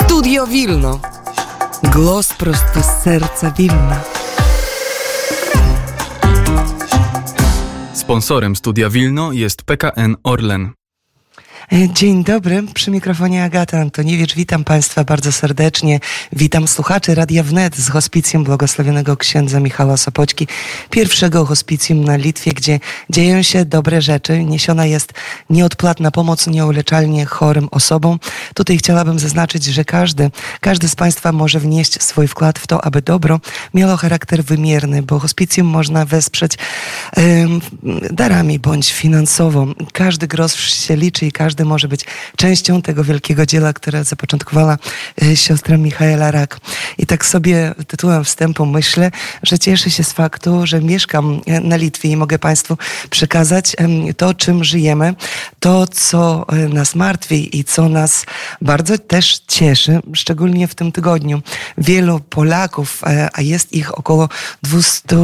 Studio Wilno. Głos prosto z serca Wilna. Sponsorem Studia Wilno jest PKN Orlen. Dzień dobry, przy mikrofonie Agata Antoniewicz. Witam Państwa bardzo serdecznie. Witam słuchaczy Radia Wnet z hospicjum błogosławionego księdza Michała Sopoćki, pierwszego hospicjum na Litwie, gdzie dzieją się dobre rzeczy. Niesiona jest nieodpłatna pomoc nieuleczalnie chorym osobom. Tutaj chciałabym zaznaczyć, że każdy z Państwa może wnieść swój wkład w to, aby dobro miało charakter wymierny, bo hospicjum można wesprzeć darami bądź finansowo. Każdy grosz się liczy i każdy może być częścią tego wielkiego dzieła, które zapoczątkowała siostra Michaela Rak. I tak sobie tytułem wstępu myślę, że cieszę się z faktu, że mieszkam na Litwie i mogę Państwu przekazać to, czym żyjemy, to, co nas martwi i co nas bardzo też cieszy, szczególnie w tym tygodniu. Wielu Polaków, a jest ich około 200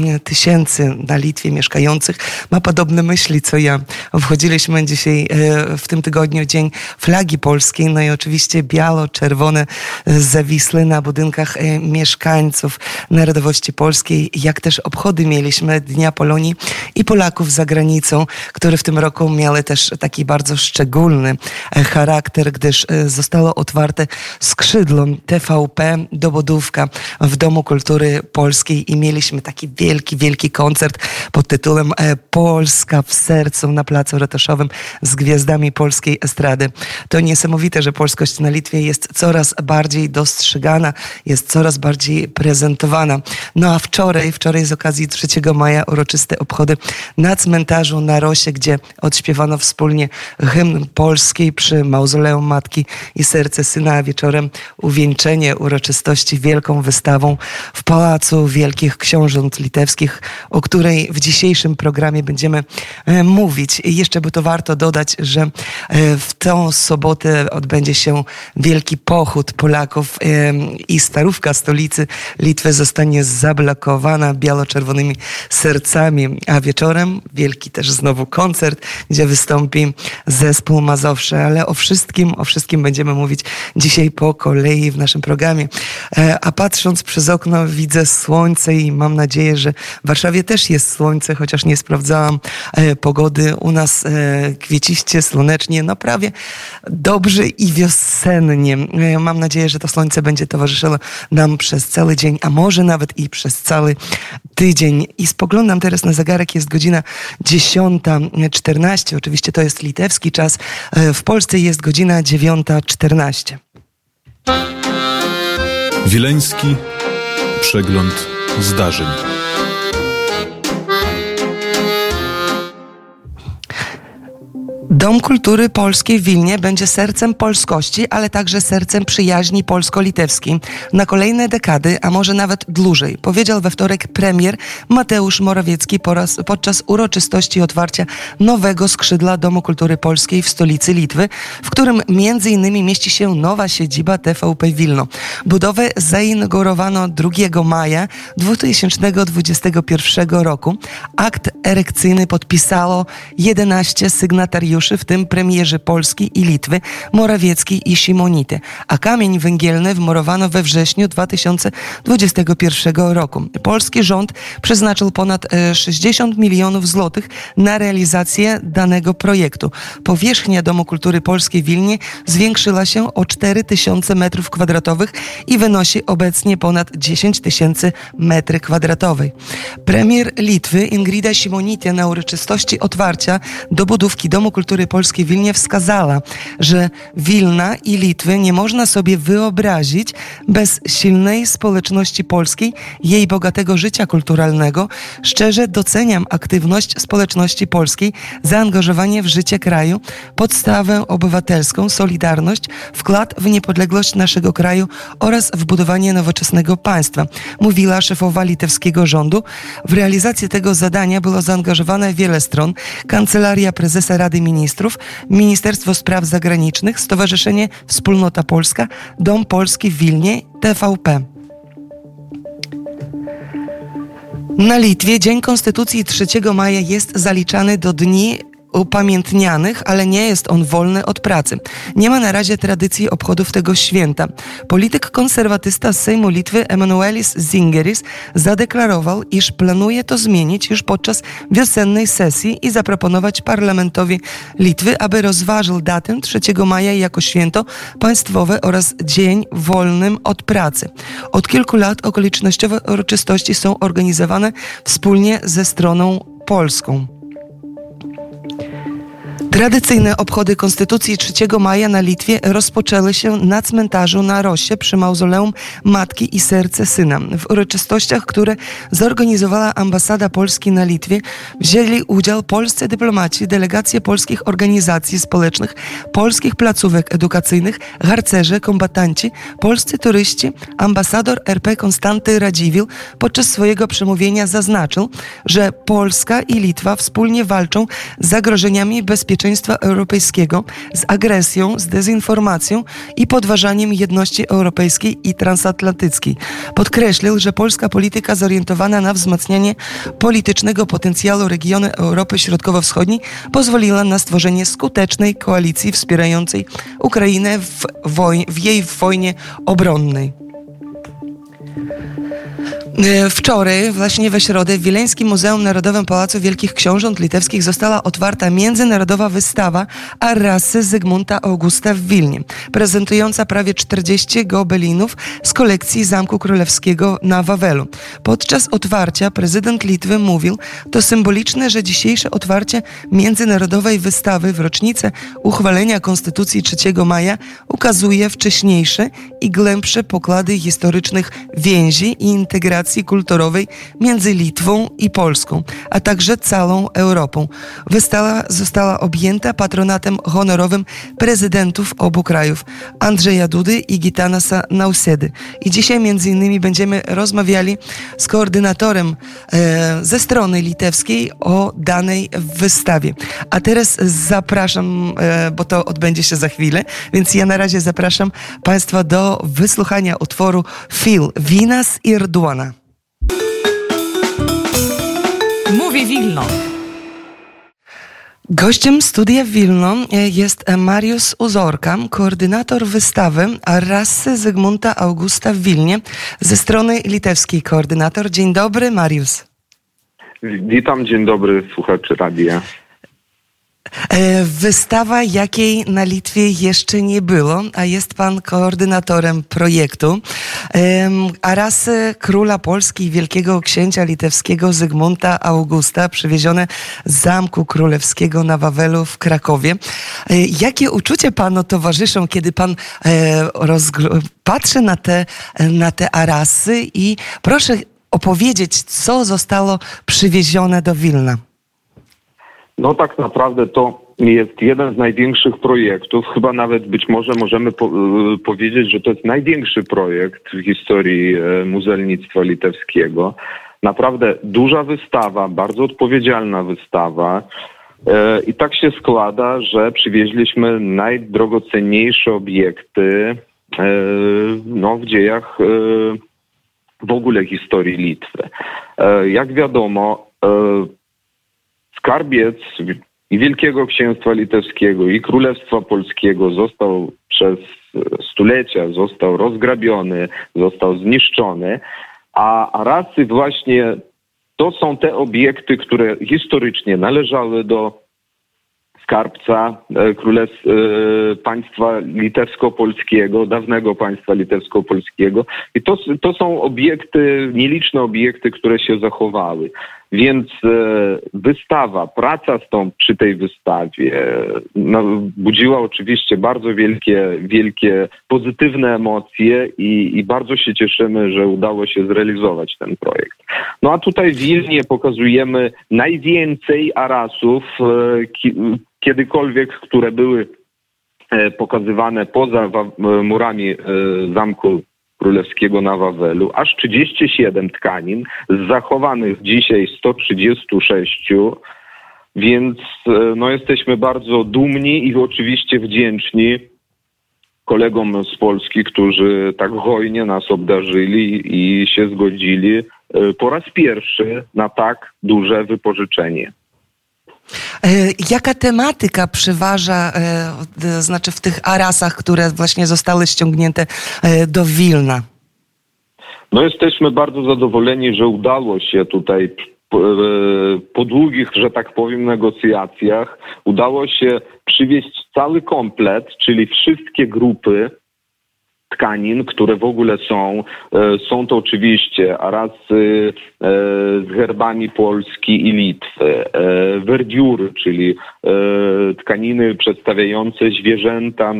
000 na Litwie mieszkających, ma podobne myśli, co ja. Obchodziliśmy dzisiaj w tym tygodniu Dzień Flagi Polskiej, no i oczywiście biało-czerwone zawisły na budynkach mieszkańców narodowości polskiej, jak też obchody mieliśmy Dnia Polonii i Polaków za granicą, które w tym roku miały też taki bardzo szczególny charakter, gdyż zostało otwarte skrzydło TVP Dobudówka w Domu Kultury Polskiej i mieliśmy taki wielki koncert pod tytułem Polska w sercu na Placu Ratuszowym z gwiazdami polskiej estrady. To niesamowite, że polskość na Litwie jest coraz bardziej dostrzegana, jest coraz bardziej prezentowana. No a wczoraj z okazji 3 maja uroczyste obchody na cmentarzu na Rosie, gdzie odśpiewano wspólnie hymn polskiej przy mauzoleum Matki i Serce Syna, a wieczorem uwieńczenie uroczystości wielką wystawą w Pałacu Wielkich Książąt Litewskich, o której w dzisiejszym programie będziemy mówić. I jeszcze by to warto dodać, że w tę sobotę odbędzie się wielki pochód Polaków i starówka stolicy Litwy zostanie zablokowana biało-czerwonymi sercami, a wieczorem wielki też znowu koncert, gdzie wystąpi zespół Mazowsze, ale o wszystkim będziemy mówić dzisiaj po kolei w naszym programie. A patrząc przez okno widzę słońce i mam nadzieję, że w Warszawie też jest słońce, chociaż nie sprawdzałam pogody. U nas kwieciście, słonecznie, no prawie dobrze i wiosennie. Mam nadzieję, że to słońce będzie towarzyszyło nam przez cały dzień, a może nawet i przez cały tydzień. I spoglądam teraz na zegarek, jest godzina 10:14. Oczywiście to jest litewski czas. W Polsce jest godzina 9:14. Wileński przegląd zdarzeń. Dom Kultury Polskiej w Wilnie będzie sercem polskości, ale także sercem przyjaźni polsko-litewskiej na kolejne dekady, a może nawet dłużej, powiedział we wtorek premier Mateusz Morawiecki podczas uroczystości otwarcia nowego skrzydła Domu Kultury Polskiej w stolicy Litwy, w którym m.in. mieści się nowa siedziba TVP Wilno. Budowę zainaugurowano 2 maja 2021 roku. Akt erekcyjny podpisało 11 sygnatariuszy, w tym premierzy Polski i Litwy, Morawiecki i Simonity, a kamień węgielny wmurowano we wrześniu 2021 roku. Polski rząd przeznaczył ponad 60 milionów złotych na realizację danego projektu. Powierzchnia Domu Kultury Polskiej w Wilnie zwiększyła się o 4000 m2 i wynosi obecnie ponad 10 000 m2. Premier Litwy Ingrida Simonity na uroczystości otwarcia dobudówki Domu Kultury Polskiej w Wilnie wskazała, że Wilna i Litwy nie można sobie wyobrazić bez silnej społeczności polskiej, jej bogatego życia kulturalnego. Szczerze doceniam aktywność społeczności polskiej, zaangażowanie w życie kraju, podstawę obywatelską, solidarność, wkład w niepodległość naszego kraju oraz w budowanie nowoczesnego państwa, mówiła szefowa litewskiego rządu. W realizację tego zadania było zaangażowane wiele stron: Kancelaria Prezesa Rady Ministrów, Ministerstwo Spraw Zagranicznych, Stowarzyszenie Wspólnota Polska, Dom Polski w Wilnie, TVP. Na Litwie Dzień Konstytucji 3 maja jest zaliczany do dni upamiętnianych, ale nie jest on wolny od pracy. Nie ma na razie tradycji obchodów tego święta. Polityk konserwatysta z Sejmu Litwy Emanuelis Zingeris zadeklarował, iż planuje to zmienić już podczas wiosennej sesji i zaproponować parlamentowi Litwy, aby rozważył datę 3 maja jako święto państwowe oraz dzień wolnym od pracy. Od kilku lat okolicznościowe uroczystości są organizowane wspólnie ze stroną polską. Tradycyjne obchody Konstytucji 3 maja na Litwie rozpoczęły się na cmentarzu na Rosie przy mauzoleum Matki i Serce Syna. W uroczystościach, które zorganizowała ambasada Polski na Litwie, wzięli udział polscy dyplomaci, delegacje polskich organizacji społecznych, polskich placówek edukacyjnych, harcerze, kombatanci, polscy turyści. Ambasador RP Konstanty Radziwiłł podczas swojego przemówienia zaznaczył, że Polska i Litwa wspólnie walczą z zagrożeniami bezpieczeństwa europejskiego, z agresją, z dezinformacją i podważaniem jedności europejskiej i transatlantyckiej. Podkreślił, że polska polityka zorientowana na wzmacnianie politycznego potencjału regionu Europy Środkowo-Wschodniej pozwoliła na stworzenie skutecznej koalicji wspierającej Ukrainę w jej wojnie obronnej. Wczoraj, właśnie we środę, w Wileńskim Muzeum Narodowym Pałacu Wielkich Książąt Litewskich została otwarta międzynarodowa wystawa Arasy Zygmunta Augusta w Wilnie, prezentująca prawie 40 gobelinów z kolekcji Zamku Królewskiego na Wawelu. Podczas otwarcia prezydent Litwy mówił, to symboliczne, że dzisiejsze otwarcie międzynarodowej wystawy w rocznicę uchwalenia Konstytucji 3 maja ukazuje wcześniejsze i głębsze pokłady historycznych więzi i integracji kulturowej między Litwą i Polską, a także całą Europą. Wystawa została objęta patronatem honorowym prezydentów obu krajów, Andrzeja Dudy i Gitanasa Nausedy. I dzisiaj między innymi będziemy rozmawiali z koordynatorem ze strony litewskiej o danej wystawie. A teraz zapraszam, bo to odbędzie się za chwilę, więc ja na razie zapraszam Państwa do wysłuchania utworu Fil Vynas ir duona. Mówi Wilno. Gościem studia Wilno jest Mariusz Uzorka, koordynator wystawy Arasy Zygmunta Augusta w Wilnie ze strony litewskiej. Koordynator. Dzień dobry, Mariusz. Witam, dzień dobry, słuchacze radia. Wystawa, jakiej na Litwie jeszcze nie było, a jest pan koordynatorem projektu. Arasy Króla Polski i Wielkiego Księcia Litewskiego Zygmunta Augusta, przywiezione z Zamku Królewskiego na Wawelu w Krakowie. Jakie uczucie panu towarzyszą, kiedy pan patrzy na te arasy i proszę opowiedzieć, co zostało przywiezione do Wilna? No tak naprawdę to jest jeden z największych projektów, chyba nawet być może możemy powiedzieć, że to jest największy projekt w historii muzealnictwa litewskiego. Naprawdę duża wystawa, bardzo odpowiedzialna wystawa. I tak się składa, że przywieźliśmy najdrogocenniejsze obiekty w dziejach w ogóle historii Litwy. Jak wiadomo, skarbiec i Wielkiego Księstwa Litewskiego i Królestwa Polskiego został przez stulecia rozgrabiony, został zniszczony, a Arasy właśnie to są te obiekty, które historycznie należały do skarbca państwa litewsko-polskiego, dawnego państwa litewsko-polskiego. I to są obiekty, nieliczne obiekty, które się zachowały. Więc wystawa, praca przy tej wystawie budziła oczywiście bardzo wielkie pozytywne emocje i bardzo się cieszymy, że udało się zrealizować ten projekt. No a tutaj w Wilnie pokazujemy najwięcej arasów kiedykolwiek, które były pokazywane poza murami Zamku Królewskiego na Wawelu, aż 37 tkanin, z zachowanych dzisiaj 136, więc jesteśmy bardzo dumni i oczywiście wdzięczni kolegom z Polski, którzy tak hojnie nas obdarzyli i się zgodzili po raz pierwszy na tak duże wypożyczenie. Jaka tematyka przeważa, znaczy w tych arasach, które właśnie zostały ściągnięte do Wilna? No jesteśmy bardzo zadowoleni, że udało się tutaj po długich, że tak powiem, negocjacjach udało się przywieźć cały komplet, czyli wszystkie grupy tkanin, które w ogóle są. Są to oczywiście arasy z herbami Polski i Litwy, werdiury, czyli tkaniny przedstawiające zwierzęta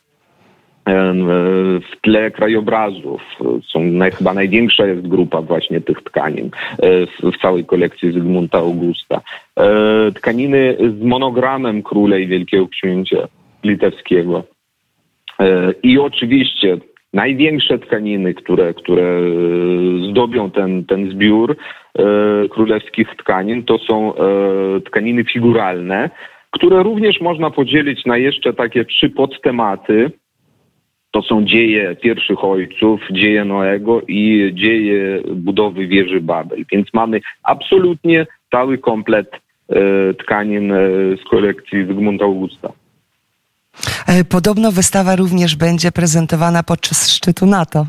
w tle krajobrazów. Chyba największa jest grupa właśnie tych tkanin w całej kolekcji Zygmunta Augusta. Tkaniny z monogramem króla i wielkiego księcia litewskiego. I oczywiście największe tkaniny, które zdobią ten zbiór królewskich tkanin, to są tkaniny figuralne, które również można podzielić na jeszcze takie 3 podtematy. To są dzieje pierwszych ojców, dzieje Noego i dzieje budowy wieży Babel. Więc mamy absolutnie cały komplet tkanin z kolekcji Zygmunta Augusta. Podobno wystawa również będzie prezentowana podczas szczytu NATO.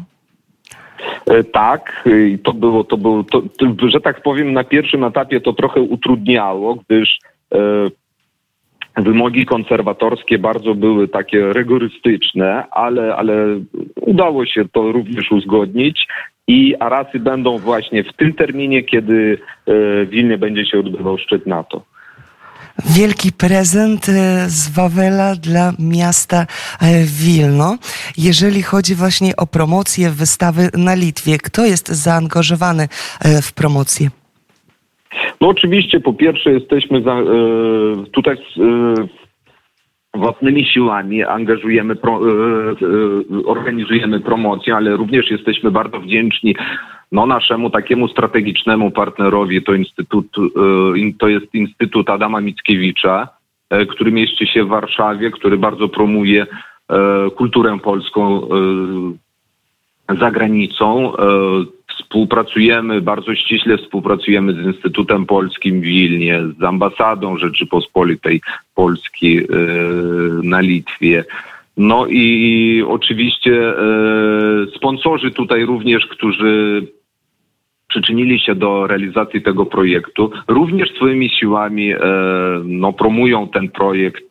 Tak, że tak powiem, na pierwszym etapie to trochę utrudniało, gdyż wymogi konserwatorskie bardzo były takie rygorystyczne, ale udało się to również uzgodnić i arasy będą właśnie w tym terminie, kiedy w Wilnie będzie się odbywał szczyt NATO. Wielki prezent z Wawela dla miasta Wilno. Jeżeli chodzi właśnie o promocję wystawy na Litwie, kto jest zaangażowany w promocję? No oczywiście, po pierwsze jesteśmy tutaj własnymi siłami organizujemy promocję, ale również jesteśmy bardzo wdzięczni naszemu takiemu strategicznemu partnerowi, to jest Instytut Adama Mickiewicza, który mieści się w Warszawie, który bardzo promuje kulturę polską za granicą. Bardzo ściśle współpracujemy z Instytutem Polskim w Wilnie, z ambasadą Rzeczypospolitej Polski na Litwie. No i oczywiście sponsorzy tutaj również, którzy przyczynili się do realizacji tego projektu, również swoimi siłami promują ten projekt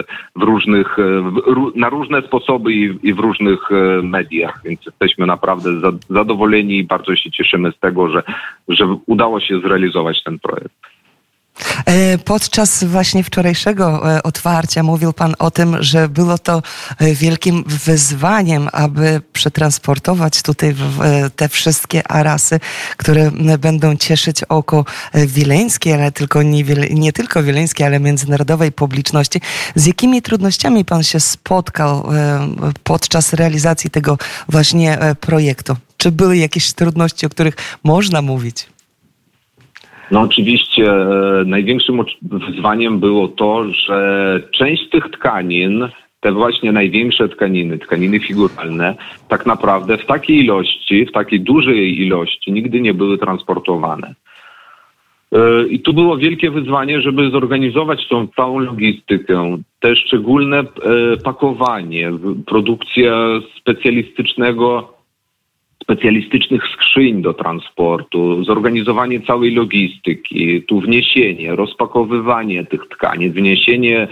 na różne sposoby i w różnych mediach, więc jesteśmy naprawdę zadowoleni i bardzo się cieszymy z tego, że udało się zrealizować ten projekt. Podczas właśnie wczorajszego otwarcia mówił Pan o tym, że było to wielkim wyzwaniem, aby przetransportować tutaj te wszystkie arasy, które będą cieszyć oko wileńskie, ale nie tylko wileńskie, ale międzynarodowej publiczności. Z jakimi trudnościami Pan się spotkał podczas realizacji tego właśnie projektu? Czy były jakieś trudności, o których można mówić? No oczywiście największym wyzwaniem było to, że część tych tkanin, te właśnie największe tkaniny figuralne, tak naprawdę w takiej dużej ilości nigdy nie były transportowane. I tu było wielkie wyzwanie, żeby zorganizować tą całą logistykę, te szczególne pakowanie, produkcja specjalistycznych skrzyń do transportu, zorganizowanie całej logistyki, tu wniesienie, rozpakowywanie tych tkanin, wniesienie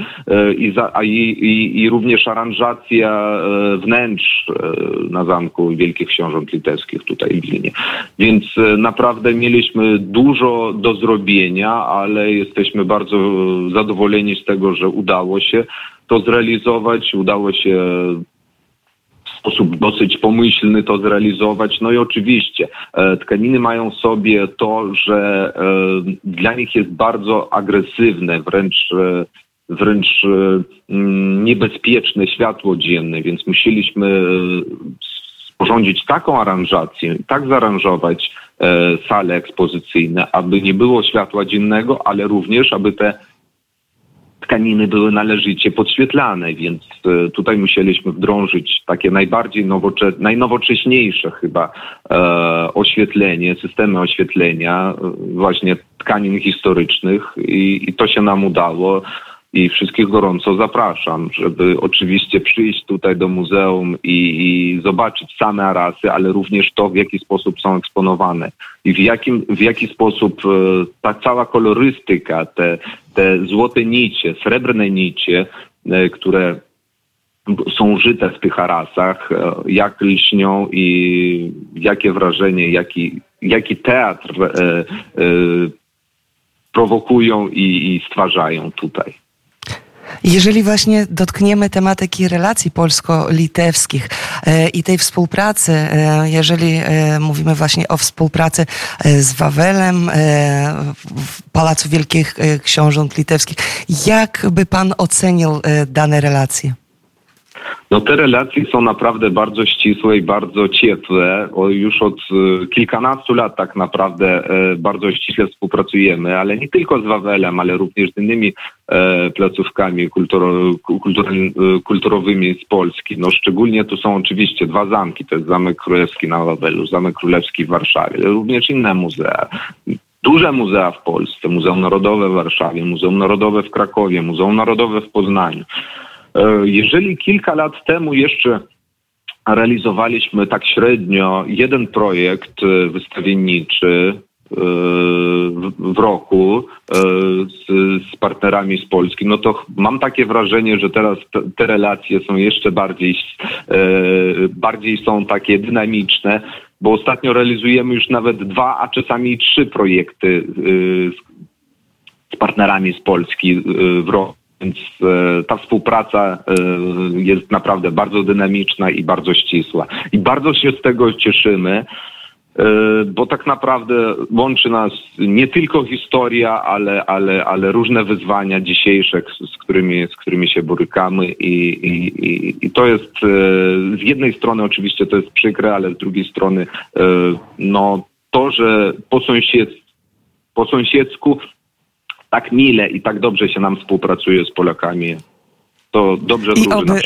i również aranżacja wnętrz na Zamku Wielkich Książąt Litewskich tutaj w Wilnie. Więc naprawdę mieliśmy dużo do zrobienia, ale jesteśmy bardzo zadowoleni z tego, że udało się to zrealizować, udało się w sposób dosyć pomyślny to zrealizować. No i oczywiście tkaniny mają w sobie to, że dla nich jest bardzo agresywne, wręcz niebezpieczne światło dzienne, więc musieliśmy sporządzić taką aranżację, tak zaaranżować sale ekspozycyjne, aby nie było światła dziennego, ale również aby te tkaniny były należycie podświetlane, więc tutaj musieliśmy wdrążyć takie najnowocześniejsze chyba oświetlenie, systemy oświetlenia właśnie tkanin historycznych i to się nam udało. I wszystkich gorąco zapraszam, żeby oczywiście przyjść tutaj do muzeum i zobaczyć same arasy, ale również to, w jaki sposób są eksponowane i w jaki sposób ta cała kolorystyka, te złote nicie, srebrne nicie, które są użyte w tych arasach, jak lśnią i jakie wrażenie, jaki teatr prowokują i stwarzają tutaj. Jeżeli właśnie dotkniemy tematyki relacji polsko-litewskich i tej współpracy, jeżeli mówimy właśnie o współpracy z Wawelem w Pałacu Wielkich Książąt Litewskich, jak by pan ocenił dane relacje? No te relacje są naprawdę bardzo ścisłe i bardzo ciepłe. Już od kilkunastu lat tak naprawdę bardzo ściśle współpracujemy, ale nie tylko z Wawelem, ale również z innymi placówkami kulturowymi z Polski. No szczególnie tu są oczywiście dwa zamki, to jest Zamek Królewski na Wawelu, Zamek Królewski w Warszawie, ale również inne muzea. Duże muzea w Polsce, Muzeum Narodowe w Warszawie, Muzeum Narodowe w Krakowie, Muzeum Narodowe w Poznaniu. Jeżeli kilka lat temu jeszcze realizowaliśmy tak średnio jeden projekt wystawienniczy w roku z partnerami z Polski, no to mam takie wrażenie, że teraz te relacje są jeszcze bardziej są takie dynamiczne, bo ostatnio realizujemy już nawet 2, a czasami 3 projekty z partnerami z Polski w roku. Więc ta współpraca jest naprawdę bardzo dynamiczna i bardzo ścisła. I bardzo się z tego cieszymy, bo tak naprawdę łączy nas nie tylko historia, ale różne wyzwania dzisiejsze, z którymi się borykamy i to jest z jednej strony oczywiście to jest przykre, ale z drugiej strony no to, że po sąsiedzku tak mile i tak dobrze się nam współpracuje z Polakami, to dobrze wróży na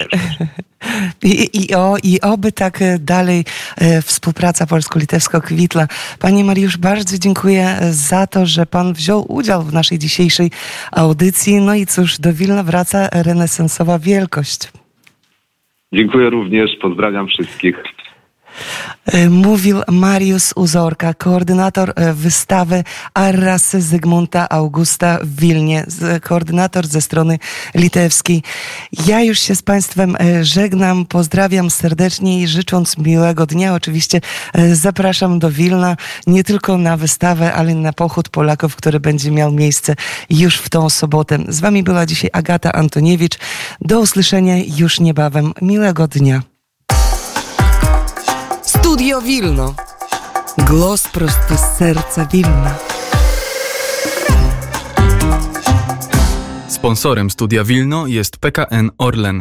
I oby tak dalej współpraca polsko-litewska kwitła. Panie Mariusz, bardzo dziękuję za to, że pan wziął udział w naszej dzisiejszej audycji. No i cóż, do Wilna wraca renesansowa wielkość. Dziękuję również, pozdrawiam wszystkich. Mówił Mariusz Uzorka, koordynator wystawy Arrasy Zygmunta Augusta w Wilnie, koordynator ze strony litewskiej. Ja już się z państwem żegnam, pozdrawiam serdecznie i życząc miłego dnia. Oczywiście zapraszam do Wilna nie tylko na wystawę, ale na pochód Polaków, który będzie miał miejsce już w tą sobotę. Z wami była dzisiaj Agata Antoniewicz. Do usłyszenia już niebawem. Miłego dnia. Studio Wilno. Głos prosto z serca Wilna. Sponsorem Studia Wilno jest PKN Orlen.